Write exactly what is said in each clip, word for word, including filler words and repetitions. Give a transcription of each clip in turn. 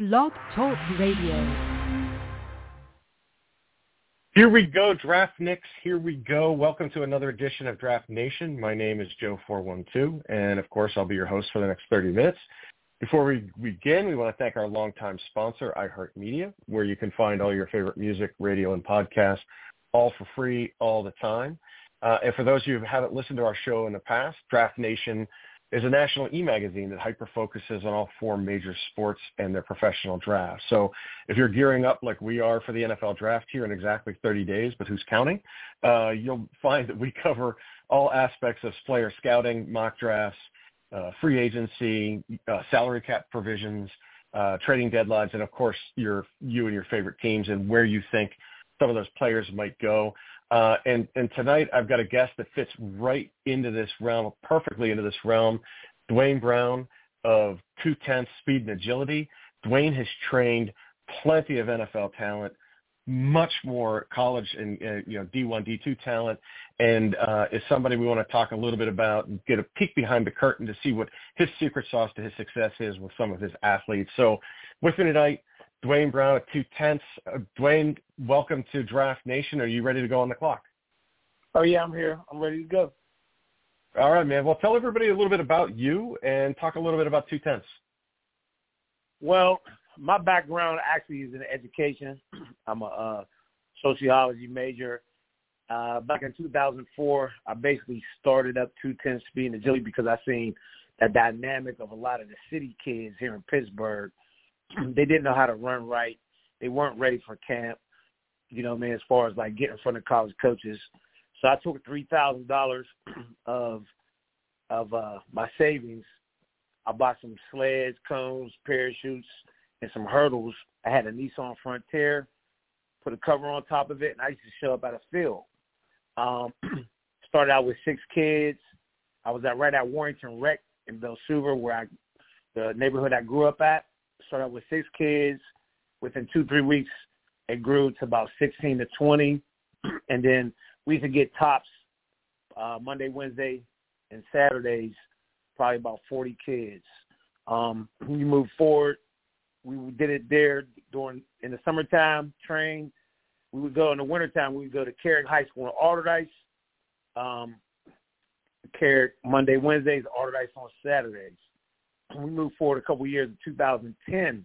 Blog Talk Radio. Here we go, Draft Nicks. Here we go. Welcome to another edition of Draft Nation. My name is Joe four one two, and of course, I'll be your host for the next thirty minutes. Before we begin, we want to thank our longtime sponsor, iHeartMedia, where you can find all your favorite music, radio, and podcasts, all for free, all the time. Uh, and for those of you who haven't listened to our show in the past, Draft Nation is a national e-magazine that hyper-focuses on all four major sports and their professional drafts. So if you're gearing up like we are for the N F L draft here in exactly thirty days, but who's counting, uh, you'll find that we cover all aspects of player scouting, mock drafts, uh, free agency, uh, salary cap provisions, uh, trading deadlines, and, of course, your you and your favorite teams and where you think some of those players might go. Uh, and, and tonight I've got a guest that fits right into this realm, perfectly into this realm, Duane Brown of two tenths Speed and Agility. Duane has trained plenty of N F L talent, much more college and uh, you know D one, D two talent, and uh, is somebody we want to talk a little bit about and get a peek behind the curtain to see what his secret sauce to his success is with some of his athletes. So with me tonight, Duane Brown at two tenths. Uh, Duane, welcome to Draft Nation. Are you ready to go on the clock? Oh, yeah, I'm here. I'm ready to go. All right, man. Well, tell everybody a little bit about you and talk a little bit about two tenths. Well, my background actually is in education. I'm a uh, sociology major. Uh, back in two thousand four, I basically started up two tenths Speed and Agility because I seen the dynamic of a lot of the city kids here in Pittsburgh. They didn't know how to run right. They weren't ready for camp, you know what I mean, as far as, like, getting in front of college coaches. So I took three thousand dollars of of uh, my savings. I bought some sleds, cones, parachutes, and some hurdles. I had a Nissan Frontier, put a cover on top of it, and I used to show up at a field. Um, started out with six kids. I was at right at Warrington Rec in Belsuva, where I, the neighborhood I grew up at. Started out with six kids. Within two, three weeks, it grew to about sixteen to twenty. And then we used to get tops uh, Monday, Wednesday, and Saturdays, probably about forty kids. Um, we moved forward. We did it there during in the summertime, train. We would go in the wintertime. We would go to Carrick High School in Alderdice. Um, Carrick Monday, Wednesdays, Alderdice on Saturdays. We moved forward a couple of years in two thousand ten.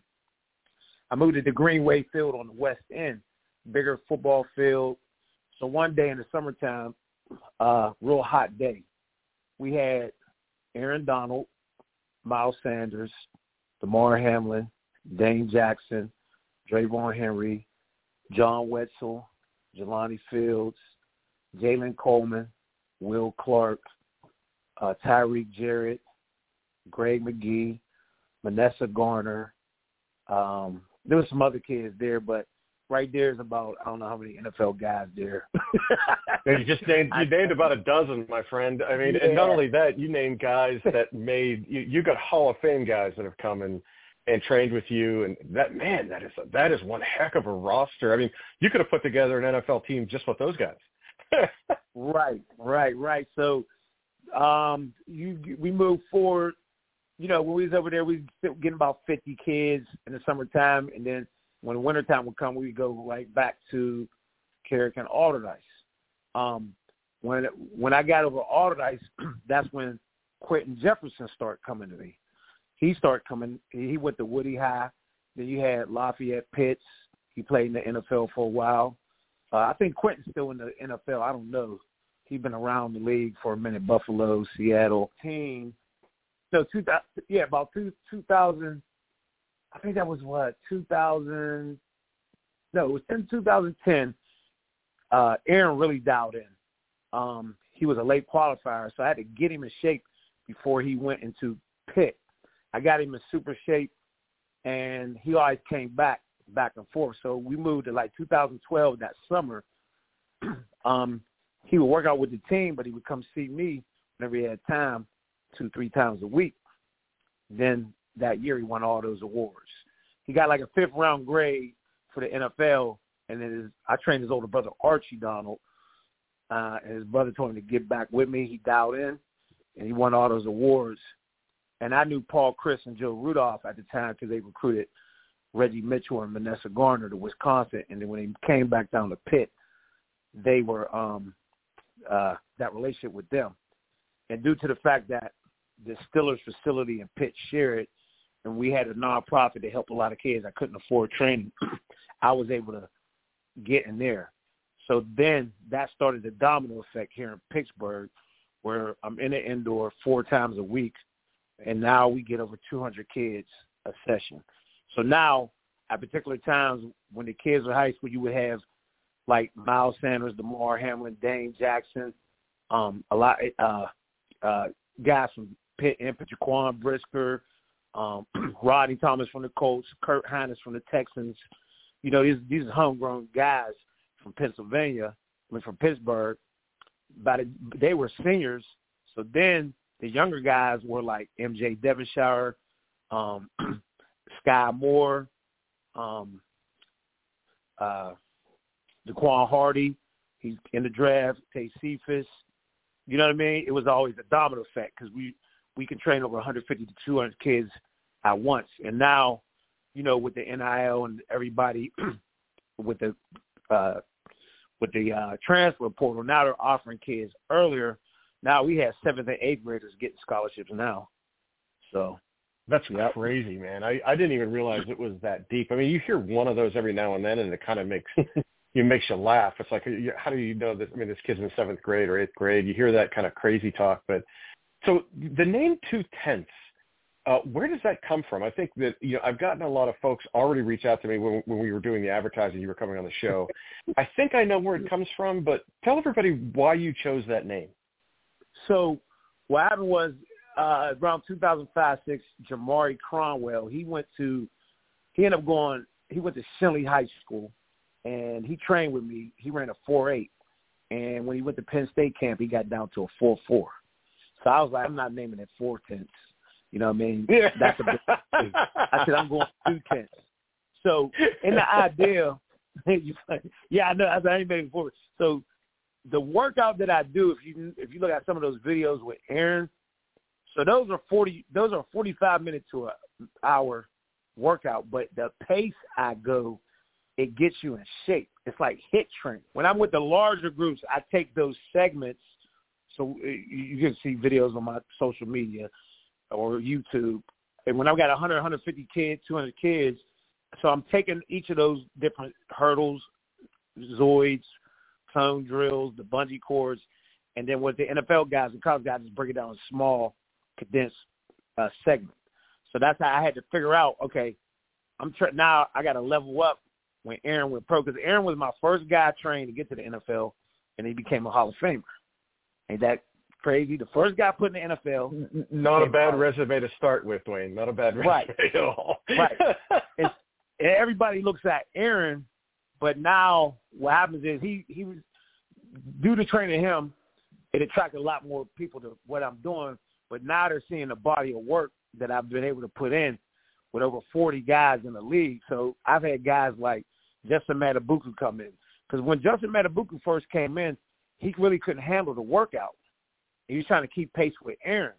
I moved to the Greenway Field on the West End, bigger football field. So one day in the summertime, uh, real hot day, we had Aaron Donald, Miles Sanders, DeMar Hamlin, Dane Jackson, Drayvon Henry, John Wetzel, Jelani Fields, Jalen Coleman, Will Clark, uh, Tyreek Jarrett, Greg McGee, Vanessa Garner. Um, there were some other kids there, but right there is about, I don't know how many N F L guys there. You just named, you named about a dozen, my friend. I mean, yeah. And not only that, you named guys that made, you, you got Hall of Fame guys that have come and, and trained with you. And that, man, that is, a, that is one heck of a roster. I mean, you could have put together an N F L team just with those guys. Right, right, right. So um, you, we moved forward. You know, when we was over there, we was getting about fifty kids in the summertime, and then when the wintertime would come, we would go right back to Carrick and Alderdice. Um, when when I got over Alderdice, that's when Quentin Jefferson started coming to me. He started coming. He went to Woody High. Then you had Lafayette Pitts. He played in the N F L for a while. Uh, I think Quentin's still in the N F L. I don't know. He's been around the league for a minute. Buffalo, Seattle team. So two thousand, yeah, about two two thousand. I think that was what two thousand. No, it was in two thousand ten. Uh, Aaron really dialed in. Um, he was a late qualifier, so I had to get him in shape before he went into Pitt. I got him in super shape, and he always came back, back and forth. So we moved to like two thousand twelve that summer. um, he would work out with the team, but he would come see me whenever he had time, two, three times a week. Then that year he won all those awards. He got like a fifth round grade for the N F L, and then his, I trained his older brother, Archie Donald, uh, and his brother told him to get back with me. He dialed in, and he won all those awards. And I knew Paul Chris and Joe Rudolph at the time because they recruited Reggie Mitchell and Vanessa Garner to Wisconsin, and then when they came back down to Pitt, they were um, uh, that relationship with them. And due to the fact that the Steelers facility in Pitt share it, and we had a nonprofit to help a lot of kids, I couldn't afford training. I was able to get in there. So then that started the domino effect here in Pittsburgh, where I'm in the indoor four times a week, and now we get over two hundred kids a session. So now, at particular times when the kids are high school, you would have like Miles Sanders, DeMar Hamlin, Dane Jackson, um, a lot uh, uh, guys from Pitt, Jaquan Brisker, um, Rodney Thomas from the Colts, Kurt Hines from the Texans. You know, these these are homegrown guys from Pennsylvania, I mean, from Pittsburgh. But they were seniors, so then the younger guys were like M J Devonshire, um, Sky Moore, um, uh, Daquan Hardy. He's in the draft. Tay Cephas. You know what I mean? It was always a domino effect because we we can train over one hundred fifty to two hundred kids at once. And now, you know, with the N I L and everybody, with the uh, with the uh, transfer portal, now they're offering kids earlier. Now we have seventh and eighth graders getting scholarships now. So that's yep. crazy, man. I, I didn't even realize it was that deep. I mean, you hear one of those every now and then, and it kind of makes it makes you laugh. It's like, how do you know this? I mean, this kid's in seventh grade or eighth grade. You hear that kind of crazy talk. But so the name Two Tenths, uh, where does that come from? I think that, you know, I've gotten a lot of folks already reach out to me when, when we were doing the advertising. You were coming on the show. I think I know where it comes from, but tell everybody why you chose that name. So what happened was uh, around two thousand five six, Jamari Cromwell, he went to, he ended up going, he went to Shenley High School, and he trained with me. He ran a four eight, and when he went to Penn State camp, he got down to a four four. So I was like, I'm not naming it four tenths. You know what I mean? Yeah. That's a big thing. I said, I'm going two tenths. So in the idea, yeah, I know, I ain't made it before. So the workout that I do, if you if you look at some of those videos with Aaron, so those are forty, those are forty-five minutes to an hour workout. But the pace I go, it gets you in shape. It's like HIIT training. When I'm with the larger groups, I take those segments. So you can see videos on my social media or YouTube. And when I've got one hundred, one hundred fifty kids, two hundred kids, so I'm taking each of those different hurdles, zoids, cone drills, the bungee cords, and then with the N F L guys and college guys, just break it down in small, condensed uh, segment. So that's how I had to figure out, okay, I'm tra- now I got to level up when Aaron went pro, because Aaron was my first guy trained to get to the N F L, and he became a Hall of Famer. Ain't that crazy? The first guy put in the N F L. Not a bad resume to start with, Dwayne. Not a bad resume right. at all. Right. It's, and everybody looks at Aaron, but now what happens is he, he was, due to training him, it attracted a lot more people to what I'm doing, but now they're seeing the body of work that I've been able to put in with over forty guys in the league. So I've had guys like Justin Matabuku come in. Because when Justin Matabuku first came in, he really couldn't handle the workout. He was trying to keep pace with Aaron.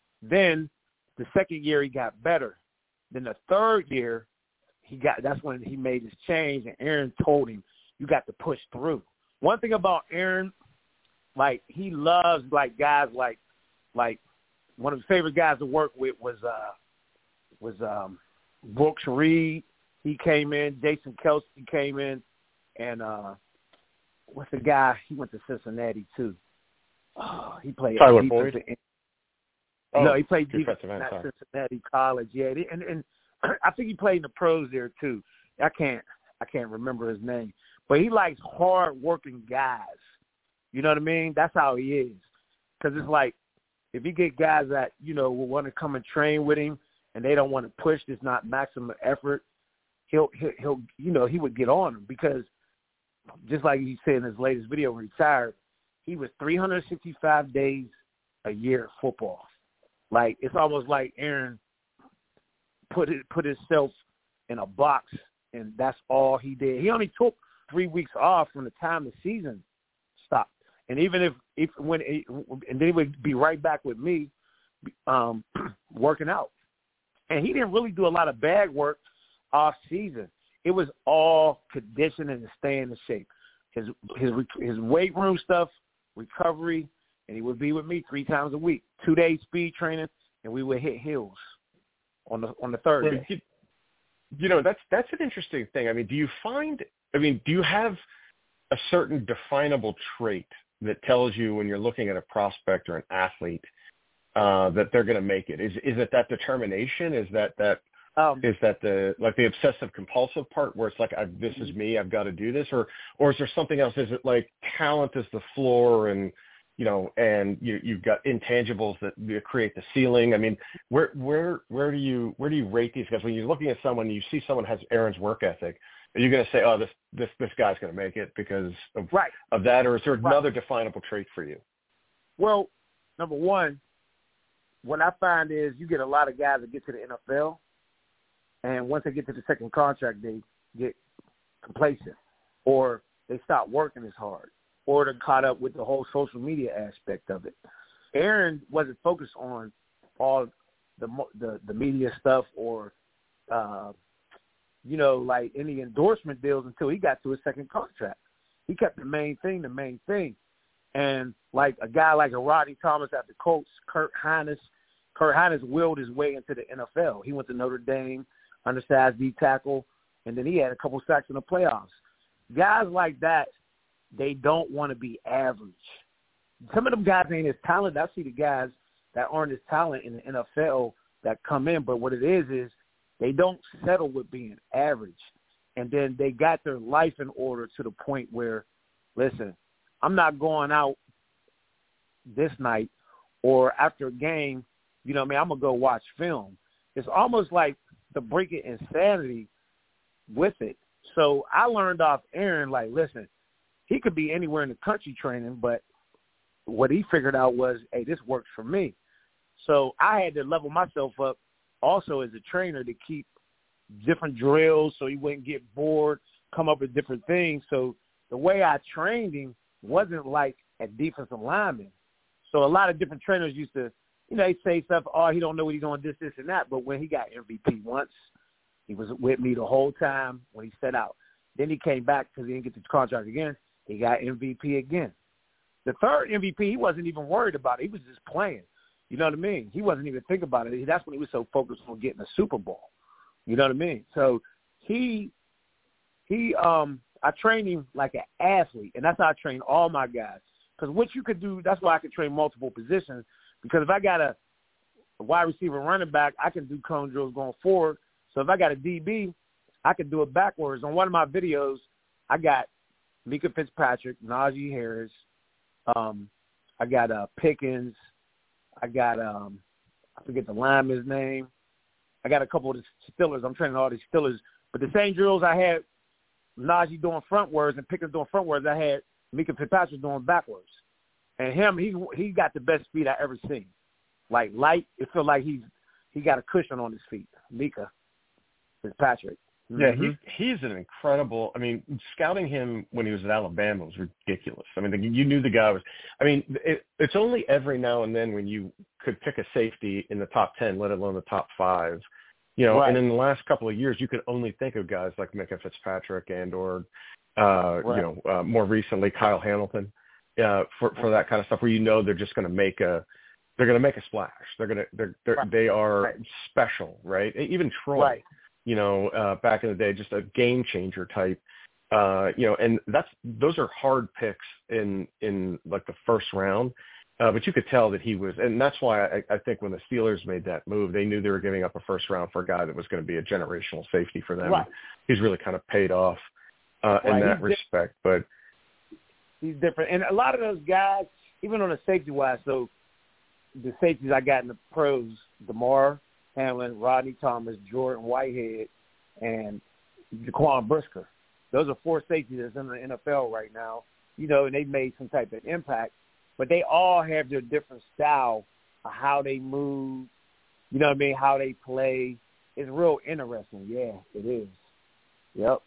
Then the second year he got better. Then the third year, he got that's when he made his change, and Aaron told him, you got to push through. One thing about Aaron, like he loves like guys like like one of his favorite guys to work with was uh was um Brooks Reed. He came in, Jason Kelsey came in, and uh what's the guy? He went to Cincinnati too. Oh, he played Tyler Boyd. Oh, no, he played defensive defense end, at Cincinnati College. Yeah, and and I think he played in the pros there too. I can't I can't remember his name, but he likes hard working guys. You know what I mean? That's how he is. Because it's like if you get guys that you know will want to come and train with him, and they don't want to push, it's not maximum effort. He'll he'll, he'll you know he would get on them because just like he said in his latest video when he retired, he was three hundred sixty-five days a year at football. Like it's almost like Aaron put it put himself in a box, and that's all he did. He only took three weeks off from the time the season stopped. And even if, if when it, and then he would be right back with me, um, working out. And he didn't really do a lot of bag work. off season, it was all conditioning and staying in shape. His his his weight room stuff, recovery, and he would be with me three times a week, two days speed training, and we would hit hills on the on the third well, day. You, you know, that's that's an interesting thing. I mean, do you find? I mean, do you have a certain definable trait that tells you when you're looking at a prospect or an athlete uh, that they're going to make it? Is is it that determination? Is that that um, is that the like the obsessive compulsive part where it's like I, this is me, I've got to do this, or or is there something else? Is it like talent is the floor and you know and you you've got intangibles that you create the ceiling? I mean, where where where do you where do you rate these guys when you're looking at someone? You see someone has Aaron's work ethic. Are you going to say, oh, this this this guy's going to make it because of right. of that, or is there right. another definable trait for you? Well, number one, what I find is you get a lot of guys that get to the N F L, and once they get to the second contract, they get complacent, or they stop working as hard, or they're caught up with the whole social media aspect of it. Aaron wasn't focused on all the the, the media stuff or uh, you know, like any endorsement deals until he got to his second contract. He kept the main thing the main thing. And like a guy like a Rodney Thomas at the Colts, Kurt Hines, Kurt Hines willed his way into the N F L. He went to Notre Dame, undersized D tackle, and then he had a couple sacks in the playoffs. Guys like that, they don't want to be average. Some of them guys ain't as talented. I see the guys that aren't as talented in the N F L that come in, but what it is is they don't settle with being average. And then they got their life in order to the point where, listen, I'm not going out this night or after a game, you know what I mean, I'm going to go watch film. It's almost like the breaking insanity with it. So I learned off Aaron, like, listen, he could be anywhere in the country training, but what he figured out was, hey, this works for me. So I had to level myself up also as a trainer to keep different drills so he wouldn't get bored, come up with different things. So the way I trained him wasn't like a defensive lineman. So a lot of different trainers used to, you know, they say stuff, oh, he don't know what he's doing, this, this, and that. But when he got M V P once, he was with me the whole time when he set out. Then he came back because he didn't get the contract again. He got M V P again. The third M V P, he wasn't even worried about it. He was just playing. You know what I mean? He wasn't even thinking about it. That's when he was so focused on getting a Super Bowl. You know what I mean? So he, he, um, I trained him like an athlete, and that's how I train all my guys. Because what you could do, that's why I could train multiple positions. Because if I got a, a wide receiver running back, I can do cone drills going forward. So if I got a D B, I can do it backwards. On one of my videos, I got Mika Fitzpatrick, Najee Harris, um, I got uh, Pickens, I got, um, I forget the lineman's name. I got a couple of the Steelers. I'm training all these Steelers. But the same drills I had Najee doing frontwards and Pickens doing frontwards, I had Mika Fitzpatrick doing backwards. And him, he he got the best speed I ever seen. Like light, it felt like he's he got a cushion on his feet. Mika Fitzpatrick. Mm-hmm. Yeah, he he's an incredible. I mean, scouting him when he was at Alabama was ridiculous. I mean, the, you knew the guy was. I mean, it, it's only every now and then when you could pick a safety in the top ten, let alone the top five. You know, right. And in the last couple of years, you could only think of guys like Mika Fitzpatrick and or, uh, right. you know, uh, more recently Kyle Hamilton uh, for for that kind of stuff, where you know they're just going to make a. They're going to make a splash. They're going to. They're, they're right. they are right. special, right? Even Troy. Right. You know, uh, back in the day, just a game changer type, uh, you know, and that's, those are hard picks in, in like the first round. Uh, but you could tell that he was, and that's why I, I think when the Steelers made that move, they knew they were giving up a first round for a guy that was going to be a generational safety for them. Right. He's really kind of paid off uh, right. in that he's respect, but he's different. And a lot of those guys, even on the safety wise, so the safeties I got in the pros, DeMar Hamlin, Rodney Thomas, Jordan Whitehead, and Jaquan Brisker. Those are four safeties that's in the N F L right now. You know, and they've made some type of impact. But they all have their different style of how they move, you know what I mean, how they play. It's real interesting. Yeah, it is. Yep.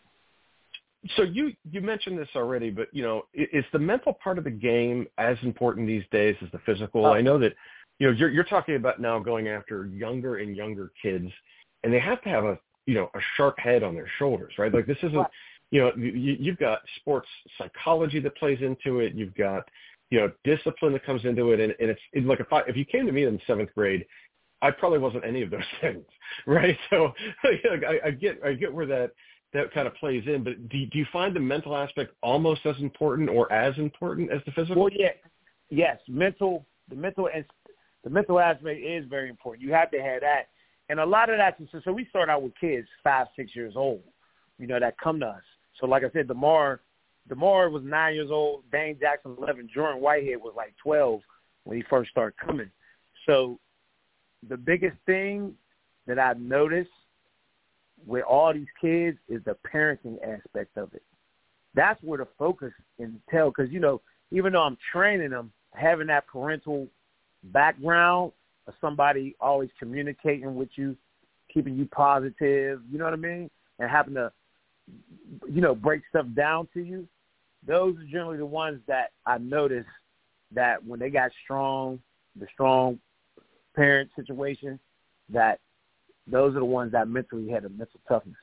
So you, you mentioned this already, but, you know, is the mental part of the game as important these days as the physical? Oh. I know that, you know, you're, you're talking about now going after younger and younger kids, and they have to have a you know, a sharp head on their shoulders, right? Like this isn't, Right. you know, you, you've got sports psychology that plays into it. You've got, you know, discipline that comes into it. And, and it's, it's like if I, if you came to me in seventh grade, I probably wasn't any of those things, right? So you know, I, I get, I get where that, that kind of plays in, but do, do you find the mental aspect almost as important or as important as the physical? Well, yeah, yes, mental, the mental and the mental aspect is very important. You have to have that. And a lot of that, so, so we start out with kids five, six years old, you know, that come to us. So like I said, DeMar, DeMar was nine years old, Dane Jackson eleven, Jordan Whitehead was like twelve when he first started coming. So the biggest thing that I've noticed with all these kids is the parenting aspect of it. That's where the focus and tell, because, you know, even though I'm training them, having that parental background of somebody always communicating with you, keeping you positive, you know what I mean, and having to, you know, break stuff down to you, those are generally the ones that I noticed that when they got strong, the strong parent situation, that those are the ones that mentally had a mental toughness.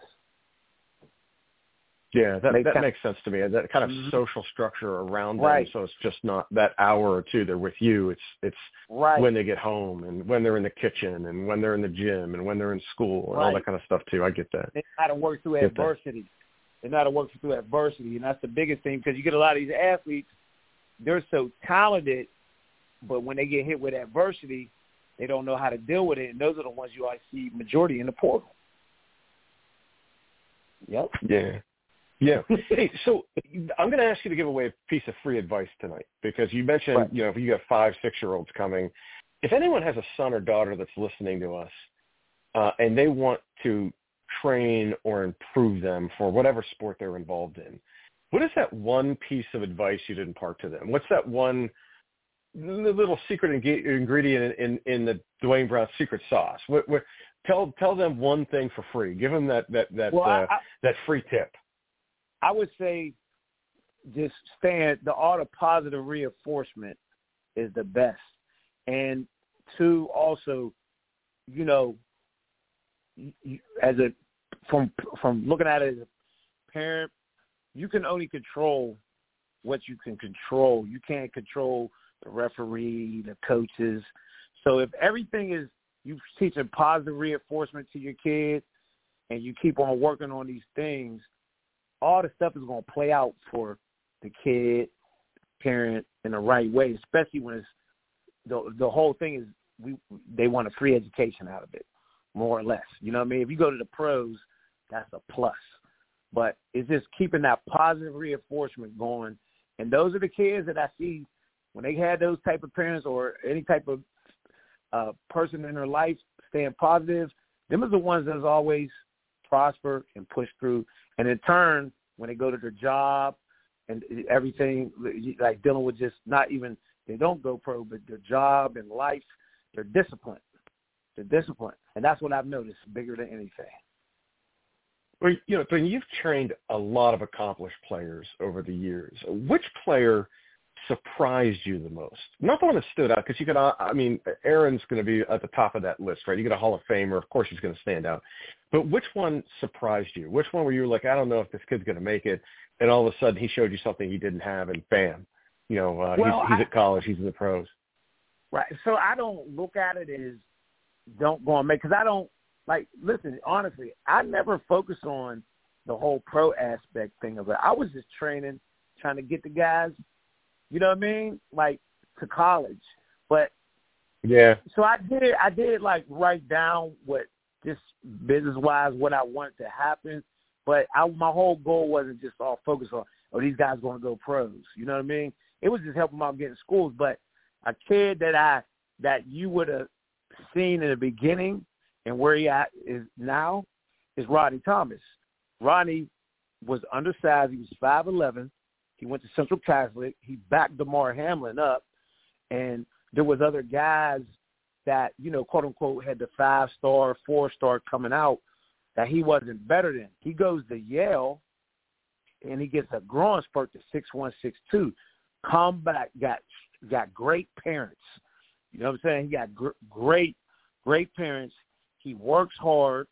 Yeah, that, Make that time. makes sense to me. That kind of Mm-hmm. social structure around them, Right. so it's just not that hour or two they're with you. It's it's Right. when they get home and when they're in the kitchen and when they're in the gym and when they're in school and all Right. that kind of stuff too. I get that. They know how to work through Get that. adversity. They know how to work through adversity, and that's the biggest thing, because you get a lot of these athletes, they're so talented, but when they get hit with adversity, they don't know how to deal with it, and those are the ones you always see majority in the portal. Yep. Yeah. Yeah. Hey, so I'm going to ask you to give away a piece of free advice tonight, because you mentioned, Right. you know, if you got five, six-year-olds coming, if anyone has a son or daughter that's listening to us uh, and they want to train or improve them for whatever sport they're involved in, what is that one piece of advice you'd impart to them? What's that one little secret ing- ingredient in, in, in the Dwayne Brown secret sauce? What, what, tell tell them one thing for free. Give them that that that Well, uh, I, I, that free tip. I would say just stand, the art of positive reinforcement is the best. And two, also, you know, you, as a from from looking at it as a parent, you can only control what you can control. You can't control the referee, the coaches. So if everything is you teaching positive reinforcement to your kids and you keep on working on these things, all the stuff is going to play out for the kid, parent in the right way, especially when it's the the whole thing is we they want a free education out of it, more or less. You know what I mean? If you go to the pros, that's a plus. But it's just keeping that positive reinforcement going. And those are the kids that I see when they had those type of parents or any type of uh, person in their life staying positive, them are the ones that's always prosper and push through. And in turn, when they go to their job and everything, like dealing with just not even, they don't go pro, but their job and life, they're disciplined. They're disciplined. And that's what I've noticed, bigger than anything. Well, you know, Dwayne, you've trained a lot of accomplished players over the years. Which player surprised you the most? Not the one that stood out, because you could, I mean, Aaron's going to be at the top of that list, right? You get a Hall of Famer, of course he's going to stand out. But which one surprised you? Which one were you like, I don't know if this kid's going to make it, and all of a sudden he showed you something he didn't have, and bam, you know, uh, well, he's, he's I, at college, he's in the pros. Right. So I don't look at it as don't go and make, because I don't, like, listen, honestly, I never focus on the whole pro aspect thing of it. I was just training, trying to get the guys, you know what I mean, like, to college. But yeah, so I did, I did like write down what just business wise what I wanted to happen. But I, my whole goal wasn't just all focused on, oh, these guys going to go pros. You know what I mean? It was just helping them out getting schools. But a kid that I that you would have seen in the beginning and where he at is now is Rodney Thomas. Rodney was undersized. He was five eleven. He went to Central Catholic. He backed DeMar Hamlin up. And there was other guys that, you know, quote, unquote, had the five-star, four-star coming out that he wasn't better than. He goes to Yale, and he gets a growing spurt to six one, six two. Come back, got got great parents. You know what I'm saying? He got gr- great, great parents. He works hard.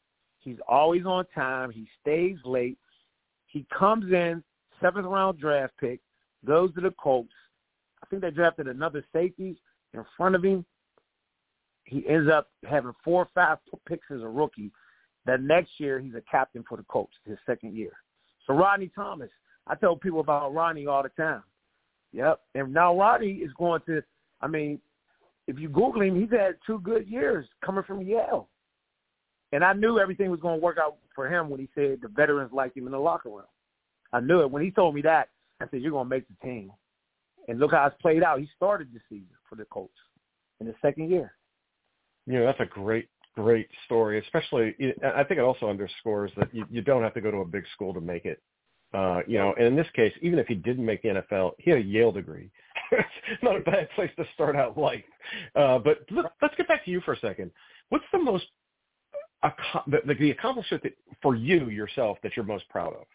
He's always on time. He stays late. He comes in, seventh round draft pick, goes to the Colts. I think they drafted another safety in front of him. He ends up having four or five picks as a rookie. The next year, he's a captain for the Colts, his second year. So Rodney Thomas, I tell people about Rodney all the time. Yep. And now Rodney is going to, I mean, if you Google him, he's had two good years coming from Yale. And I knew everything was going to work out for him when he said the veterans liked him in the locker room. I knew it. When he told me that, I said, you're going to make the team. And look how it's played out. He started the season for the Colts in the second year. You know, that's a great, great story, especially I think it also underscores that you, you don't have to go to a big school to make it. Uh, you know, and in this case, even if he didn't make the N F L, he had a Yale degree. It's not a bad place to start out life. Uh, but look, let's get back to you for a second. What's the most, the, the accomplishment that, for you yourself that you're most proud of?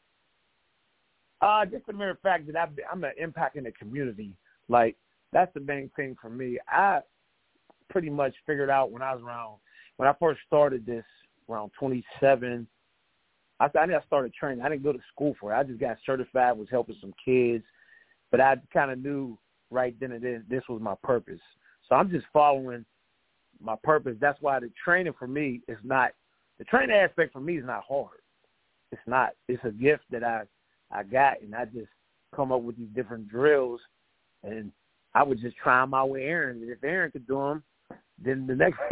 Uh, just the mere fact that I've, I'm an impact in the community. Like, that's the main thing for me. I pretty much figured out when I was around, when I first started this, around twenty-seven, I, I think I started training. I didn't go to school for it. I just got certified, was helping some kids. But I kind of knew right then and then this was my purpose. So I'm just following my purpose. That's why the training for me is not, the training aspect for me is not hard. It's not. It's a gift that I, I got, and I just come up with these different drills, and I would just try my way Aaron. And if Aaron could do them, then the next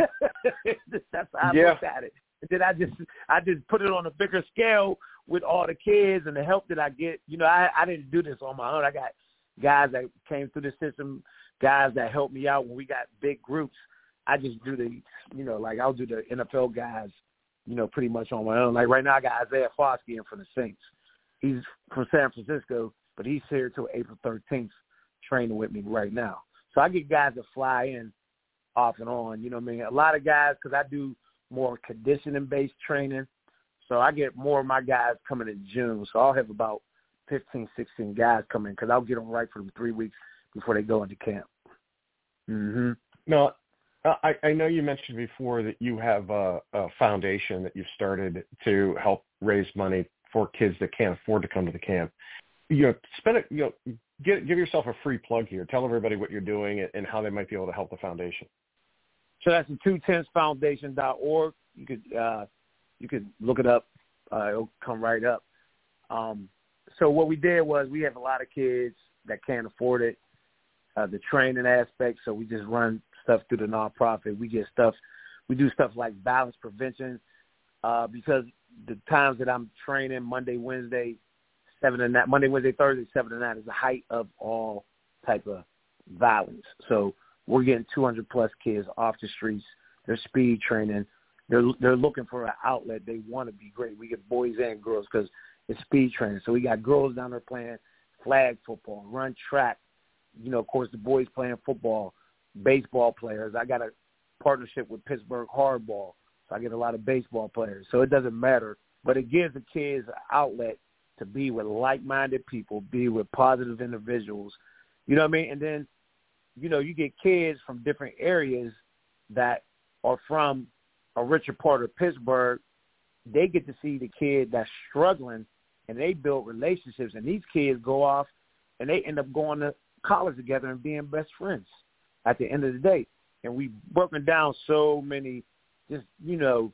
– that's how I yeah. looked at it. And then I just I just put it on a bigger scale with all the kids and the help that I get. You know, I, I didn't do this on my own. I got guys that came through the system, guys that helped me out when we got big groups. I just do the, you know, like I'll do the N F L guys, you know, pretty much on my own. Like right now I got Isaiah Foskey in for the Saints. He's from San Francisco, but he's here till April thirteenth training with me right now. So I get guys that fly in off and on, you know what I mean? A lot of guys, because I do more conditioning-based training, so I get more of my guys coming in June. So I'll have about fifteen, sixteen guys coming because I'll get them right for them three weeks before they go into camp. Mm-hmm. Now, I, I know you mentioned before that you have a, a foundation that you've started to help raise money for kids that can't afford to come to the camp. You know, spend it. You know, give give yourself a free plug here. Tell everybody what you're doing and how they might be able to help the foundation. So that's the two tenths foundation dot org. You could uh, you could look it up. Uh, it'll come right up. Um, so what we did was we have a lot of kids that can't afford it, uh, the training aspect. So we just run stuff through the nonprofit. We get stuff. We do stuff like violence prevention uh, because the times that I'm training, Monday, Wednesday, seven to nine, Monday, Wednesday, Thursday, seven to nine is the height of all type of violence. So we're getting two hundred plus kids off the streets. They're speed training. They're they're looking for an outlet. They want to be great. We get boys and girls because it's speed training. So we got girls down there playing flag football, run track. You know, of course, the boys playing football, baseball players. I got a partnership with Pittsburgh Hardball, so I get a lot of baseball players. So it doesn't matter, but it gives the kids an outlet to be with like-minded people, be with positive individuals. You know what I mean? And then, you know, you get kids from different areas that are from a richer part of Pittsburgh. They get to see the kid that's struggling, and they build relationships. And these kids go off, and they end up going to college together and being best friends at the end of the day. And we broken down so many just, you know,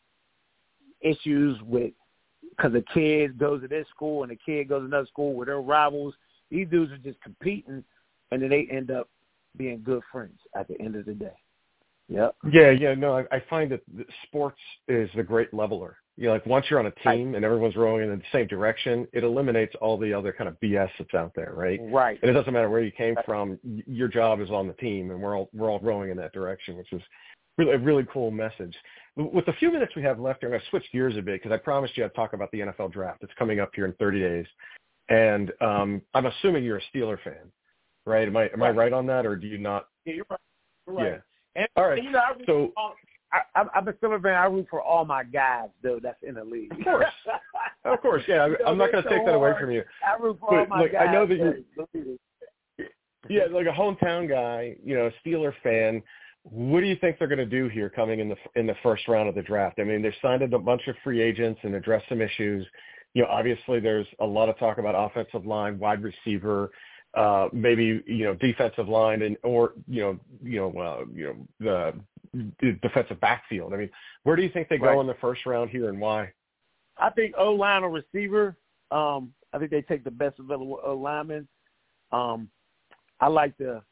issues with because the kid goes to this school and the kid goes to another school where they're rivals. These dudes are just competing, and then they end up being good friends at the end of the day. Yep. Yeah, yeah, no, I, I find that sports is the great leveler. You know, like once you're on a team and everyone's rowing in the same direction, it eliminates all the other kind of B S that's out there, right? Right. And it doesn't matter where you came from. Your job is on the team, and we're all we're all rowing in that direction, which is really a really cool message. With the few minutes we have left here, I'm going to switch gears a bit because I promised you I'd talk about the N F L draft. It's coming up here in thirty days, and um, I'm assuming you're a Steeler fan, right? Am I am right. I right on that, or do you not? Yeah, you're right. You're right. Yeah. And, all right. And, you know, I so all, I, I'm a Steeler fan. I root for all my guys, though. That's in the league. Of course. Of course. Yeah. I'm, I'm not going to take that away from you. I root for but, all my like, guys. I know that you're. Yeah, like a hometown guy, you know, a Steeler fan. what do you think they're going to do here coming in the in the first round of the draft? I mean, they've signed a bunch of free agents and addressed some issues. You know, obviously there's a lot of talk about offensive line, wide receiver, uh, maybe, you know, defensive line and, or, you know, you know, uh, you know, the, the defensive backfield. I mean, where do you think they go right. in the first round here and why? I think O-line or receiver. Um, I think they take the best available O-linemen. Um, I like the,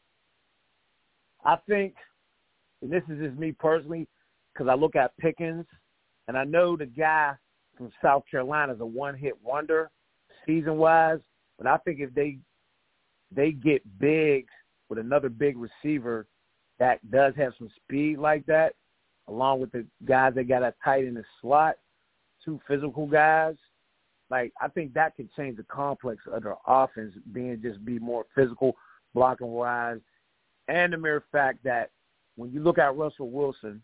I think, and this is just me personally, because I look at Pickens, and I know the guy from South Carolina is a one-hit wonder season-wise, but I think if they they get big with another big receiver that does have some speed like that, along with the guys that got a tight in the slot, two physical guys, like I think that could change the complex of their offense, being just be more physical, blocking-wise, and the mere fact that when you look at Russell Wilson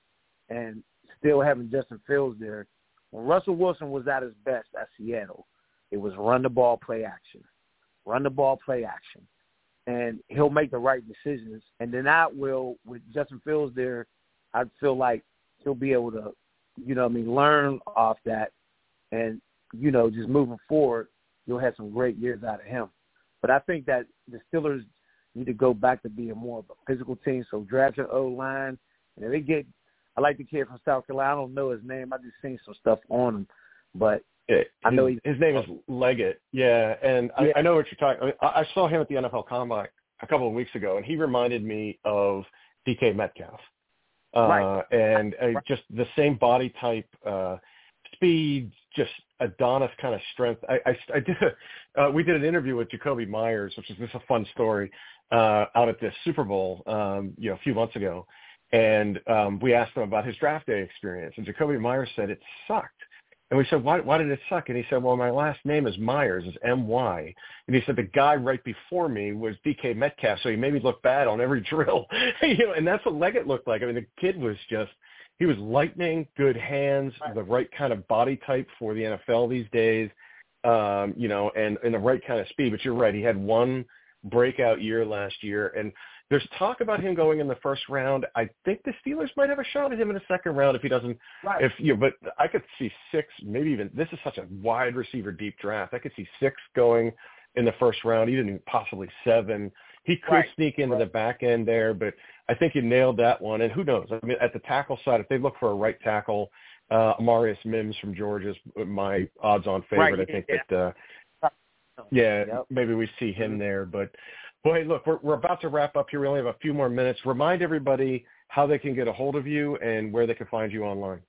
and still having Justin Fields there, when Russell Wilson was at his best at Seattle, it was run the ball, play action. Run the ball, play action. And he'll make the right decisions. And then that will, with Justin Fields there, I feel like he'll be able to, you know what I mean, learn off that. And, you know, just moving forward, you'll have some great years out of him. But I think that the Steelers need to go back to being more of a physical team. So draft your O-line. And if they get, I like the kid from South Carolina. I don't know his name. I just seen some stuff on him. But His, I know he's, his name is Leggett. Yeah, and yeah. I, I know what you're talking. I, I saw him at the N F L Combine a couple of weeks ago, and he reminded me of D K Metcalf. Uh, right. And uh, right. just the same body type, uh, speed, just Adonis kind of strength. I, I, I did. A, uh, we did an interview with Jacoby Myers, which is just a fun story, uh, out at the Super Bowl, um, you know, a few months ago, and um, we asked him about his draft day experience, and Jacoby Myers said it sucked. And we said, why, why did it suck? And he said, well, my last name is Myers, it's M Y. And he said, the guy right before me was D K Metcalf, so he made me look bad on every drill. you know, and that's what Leggett looked like. I mean, the kid was just, he was lightning, good hands, the right kind of body type for the N F L these days, um, you know, and, and the right kind of speed. But you're right, he had one breakout year last year. And there's talk about him going in the first round. I think the Steelers might have a shot at him in the second round if he doesn't. Right. If you, know, but I could see six, maybe even. This is such a wide receiver deep draft. I could see six going in the first round, even possibly seven. He could Right. sneak into right. the back end there, but I think you nailed that one. And who knows? I mean, at the tackle side, if they look for a right tackle, uh, Amarius Mims from Georgia is my odds-on favorite. Right. I think yeah. that. Uh, yeah, Yep. maybe we see him there, but. Well, hey, look, we're, we're about to wrap up here. We only have a few more minutes. Remind everybody how they can get a hold of you and where they can find you online.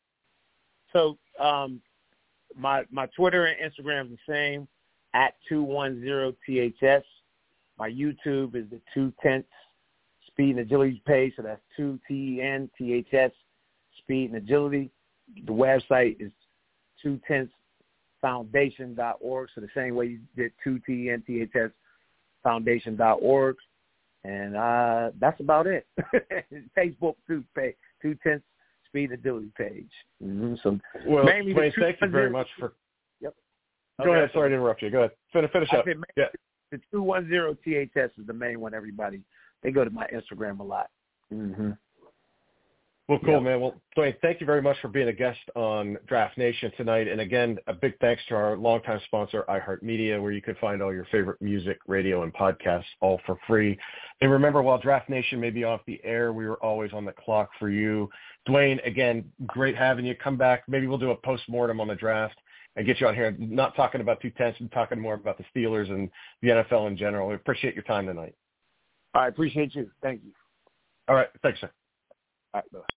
So um, my my Twitter and Instagram is the same, at two one zero T H S. My YouTube is the two tenths Speed and Agility page, so that's two T E N T H S, Speed and Agility. The website is two tenths foundation dot org, so the same way you did two T E N T H S foundation dot org, and uh, that's about it. Facebook too, page two tenths Speed Agility page. Mm-hmm. So well, mainly Dwayne, thank you very much for. Yep. Go okay. ahead. Sorry to interrupt you. Go ahead. Finish, finish up. Yeah. The two one zero T H S is the main one. Everybody, they go to my Instagram a lot. Mm-hmm. Well, cool, yep. man. Well, Dwayne, thank you very much for being a guest on Draft Nation tonight. And again, a big thanks to our longtime sponsor, iHeartMedia, where you can find all your favorite music, radio, and podcasts all for free. And remember, while Draft Nation may be off the air, we are always on the clock for you. Dwayne, again, great having you. Come back. Maybe we'll do a postmortem on the draft and get you on here, not talking about two tenths, but talking more about the Steelers and the N F L in general. We appreciate your time tonight. I appreciate you. Thank you. All right. Thanks, sir. All right, bye.